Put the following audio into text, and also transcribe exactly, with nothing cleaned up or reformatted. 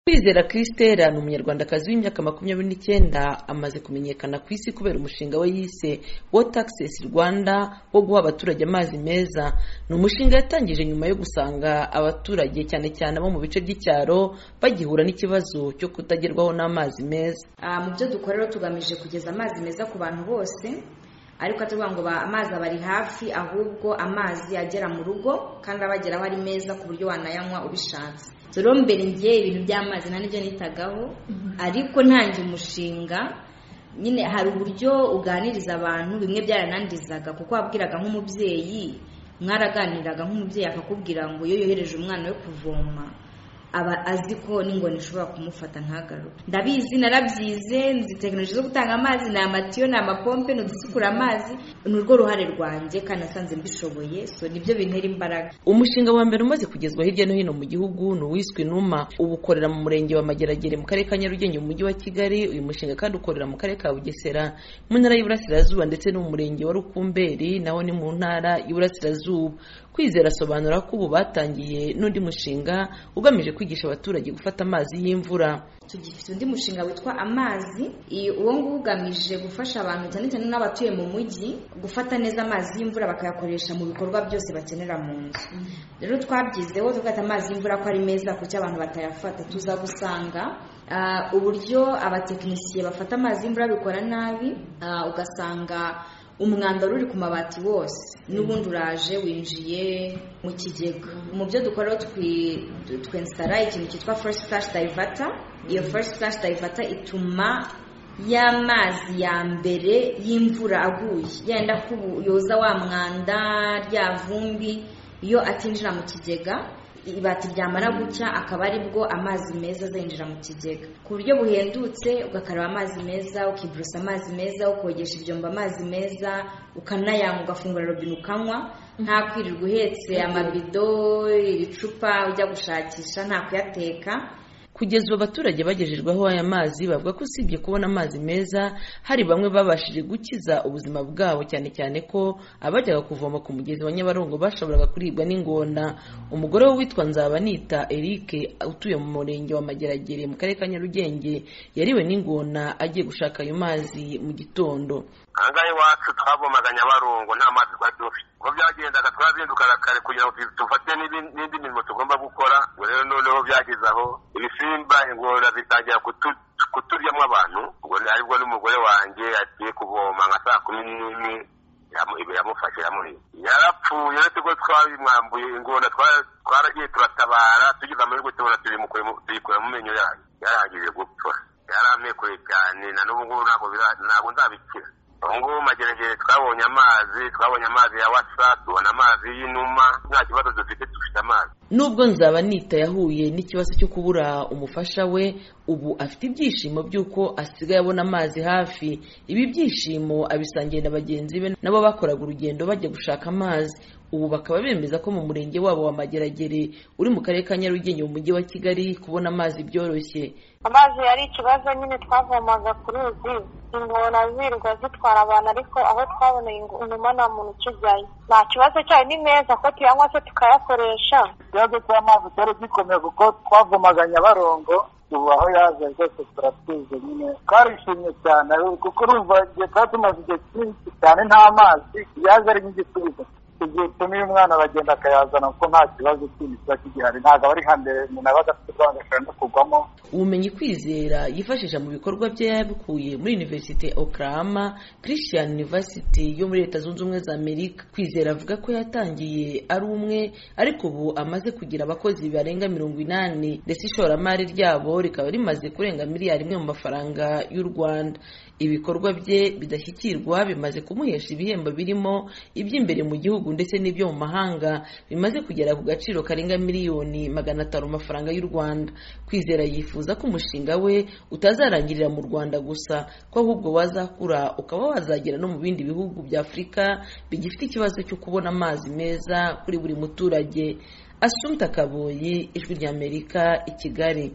Kwizera Christella ni umunyarwandakazi w'imyaka makumyabiri n'icyenda amaze kumenyekana ku isi kubera umushinga we yise Water Access Rwanda wo guha abaturage amazi meza. Ni umushinga yatangije nyuma yo gusanga abaturage cyane cyane abo mu bice by'icyaro bagihura n'ikibazo cyo kutagerwaho n'amazi meza. Mu byo dukora rero tugamije kugeza amazi meza ku bantu bose, ariko tuvuga ngo amazi abari hafi, ahubwo amazi agera mu rugo kandi abageraho ari meza ku buryo wanayanywa ubishatse. Rero mbere ngiye ibintu by'amazi nta nibyo nitagaho, ariko ntangiye umushinga nyine hari uburyo uganiriza abantu, bimwe byaranandizaga kuko wabwiraga nk'umubyeyi, mwaraganiraga nk'umubyeyi akakubwira ngo iyo yohereje umwana we kuvoma aba azi ko n'ingoni ishobora kumufata ntagaruke. Ndabizi, narabyize, nzi tekinoloji zo gutanga amazi, ni amatiyo, ni amapompe, ni udusukura amazi, ni urwo ruhare rwanjye kandi nasanze mbishoboye, so nibyo bintera imbaraga. Umushinga wa mbere umaze kugezwa hirya no hino mu gihugu ni uwiswe Numa, ubu ukorera mu murenge wa Mageragere mu karere ka Nyarugenge mu mujyi wa Kigali. Uyu mushinga kandi ukorera mu karere ka Bugesera mu ntara y'Iburasirazuba ndetse no mu murenge wa Rukumberi naho ni mu ntara y'Iburasirazuba. Kwizera asobanura ko ubu batangiye n'undi mushinga ugamije kwigisha abaturage gufata amazi y'imvura. Tugifite undi mushinga witwa Amazi, uwo nguwo ugamije gufasha abantu cyane cyane n'abatuye mu mujyi gufata neza amazi y'imvura bakayakoresha mu bikorwa byose bakenera mu nzu. Rero twabyizeho tugata amazi y'imvura ko ari meza kuko abantu batayafata. Tuza gusanga uh, uburyo abatekinisiye bafata amazi y'imvura bikora nabi, uh, ugasanga umwanda uri ku mabati wose n'ubundi uraje winjiye mu kigega. Mu byo dukora twinstara ikintu cyitwa first flash diverter. Iyo first flash diverter ituma y'amazi ya mbere y'imvura aguye yenda kuyoza wa mwanda rya vumbi, iyo atinjira mu kigega ibati ryamara gucya akaba ari bwo amazi meza azinjira mu kigega ku buryo buhendutse. Ugakaraba amazi meza, ukibrusa amazi meza, ukogesha ibyombo amazi meza, ukanayanywa, ugafungura robine ukanywa, nta kwirirwa uhetse amabido, ibicupa ujya gushakisha, nta kuyateka. Kugeza ubu abaturage bagejejweho aya mazi bavuga ko usibye kubona amazi meza hari bamwe babashije gukiza ubuzima bwabo, cyane cyane ko abajyaga kuvoma ku mugezi wa Nyabarongo bashoboraga kuribwa n'ingona. Umugore we witwa Nzabanita Eric utuye mu murenge wa Mageragere mu karere ka Nyarugenge yariwe n'ingona agiye gushaka ayo mazi mu gitondo. Angahe iwacu twavomaga Nyabarongo nta mazi twari dufite, uko byagendaga twazindukaga kare kugira ngo dufate n'indi mirimo tugomba gukora. Ngo rero noneho byageze aho ibisimba, ingona zitangira kuturyamo abantu. Ngo aribwo n'umugore wanjye agiye kuvoma nka saa kumi n'imwe yamufashe yamuhiye, yarapfuye. Uretse ko twabimwambuye ingona twaragiye turatabara, tugize amahirwe tubona tuyikura mu menyo yayo, yarangije gupfa, yaramekuye cyane. Na n'ubu ngubu ntabwo nzabikira. Ubu ngubu Mageragere twabonye amazi, twabonye amazi ya Wasa, tubona amazi y'Inuma, nta kibazo dufite, dufite amazi. Nubwo Nzabanita yahuye n'ikibazo cyo kubura umufasha we, ubu afite ibyishimo by'uko asigaye abona amazi hafi. Ibi byishimo abisangiye na bagenzi be nabo bakoraga urugendo bajya gushaka amazi. Ubu bakaba bemeza ko mu murenge wabo wa Mageragere uri mu karere ka Nyarugenge mu mujyi wa Kigali kubona amazi byoroshye. Amazi yari ikibazo nyine, twavomaga ku ruzi, ingona zirirwa zitwara abantu, ariko aho twaboneye Inuma nta muntu ukijyayo. Nta kibazo cyayo, ni meza ko tuyanywa se tukayakoresha. Ikibazo cy'amazi cyari gikomeye kuko twavomaga Nyabarongo, ubu aho yaje rwose turatuze nyine twarishimye cyane kuko urumva igihe twari tumaze igihe cyinshi cyane nta mazi, yaje ari nk'igisubizo. Igihe tumiye umwana bagenda akayazana kuko nta kibazo kindi kiba kigihari, ntabwo aba ari hambere umuntu abaga afite urwanda ashobora no kugwamo. Ubumenyi Kwizera yifashisha mu bikorwa bye yabukuye muri University Oklahoma Christian University yo muri Leta Zunze Ubumwe za Amerika. Kwizera avuga ko yatangiye ari umwe, ariko ubu amaze kugira abakozi barenga mirongo inani ndetse ishoramari ryabo rikaba rimaze kurenga miliyari imwe mu mafaranga y'u Rwanda. Ibikorwa bye bidashyikirwa bimaze kumuhesha ibihembo birimo iby'imbere mu gihugu ndetse n'ibyo mu mahanga bimaze kugera ku gaciro karenga miliyoni magana atanu amafaranga y'u Rwanda. Kwizera yifuza ko umushinga we utazarangirira mu Rwanda gusa, ko ahubwo wazakura ukaba wazagera no mu bindi bihugu bya Afurika bigifite ikibazo cyo kubona amazi meza kuri buri muturage. Assumpta Kaboyi, Ijwi ry'Amerika, i Kigali.